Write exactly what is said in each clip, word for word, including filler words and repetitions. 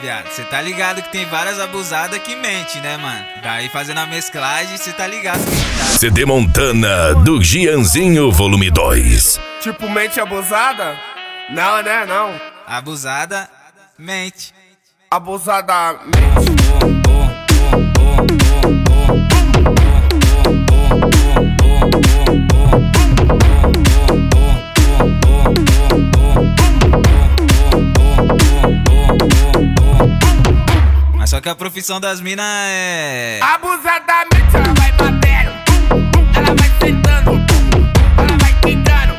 viado, cê tá ligado que tem várias abusadas que mente, né, mano? Daí fazendo a mesclagem, cê tá ligado que tá. C D Montana do Gianzinho volume dois. Tipo, mente abusada? Não, né, não. Abusada, mente. Abusada, mente. Mas só que a profissão das minas é... Abusadamente ela vai batendo, ela vai sentando, ela vai quicando,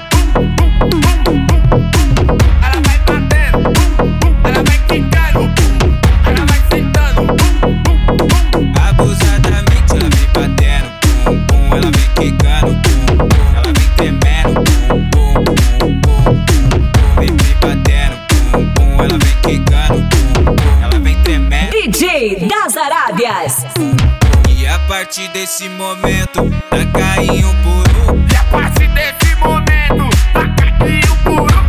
ela vai batendo, ela vai quicando, ela vai sentando. Abusadamente ela vem batendo, pum, pum, ela vem quicando, pum, pum, ela vem tremendo, pum, pum, pum, pum, pum, vem, vem batendo, pum, pum, ela vem quicando, pum, pum, ela vem tremendo. D J das Arábias. E a partir desse momento, tá caindo por um. E a partir desse momento, tá caindo por um.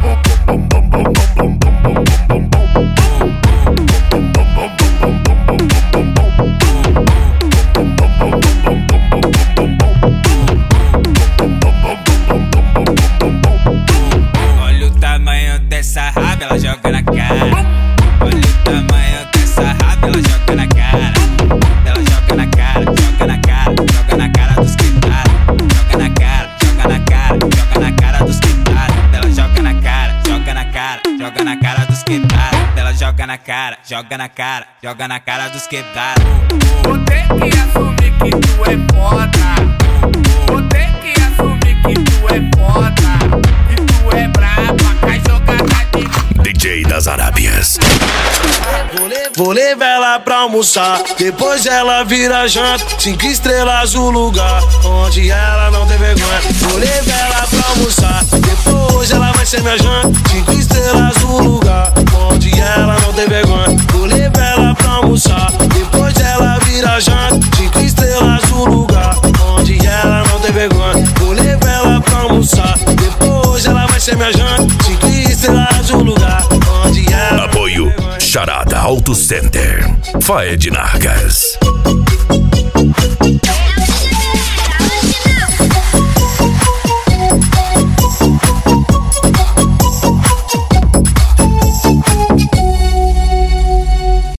Olha o tamanho dessa raba, ela joga na cara. Olha o tamanho dessa raba, ela joga na cara. Ela joga na cara, joga na cara, joga na cara dos que tá. Joga na cara, joga na cara, joga na cara dos que tá. Ela joga na cara, joga na cara, joga na cara dos que tá. Ela joga na cara, joga na cara, joga na cara dos que tá. Vou ter que assumir que tu é foda. Vou ter que assumir que tu é foda. Que tu é braba, cai jogada de... D J das Arábias. Vou levar ela pra almoçar, depois ela vira janta. Cinco estrelas o lugar, onde ela não tem vergonha. Vou levar ela pra almoçar, depois ela vai ser minha janta. Cinco estrelas o lugar, onde ela não tem vergonha. Vou levar ela pra almoçar, depois ela vira janta. Cinco estrelas o lugar, onde ela não tem vergonha. Vou levar ela pra almoçar, depois ela vai ser minha janta. Cinco estrelas o lugar, onde ela... Apoio Charada Auto Center, Faed Nargas.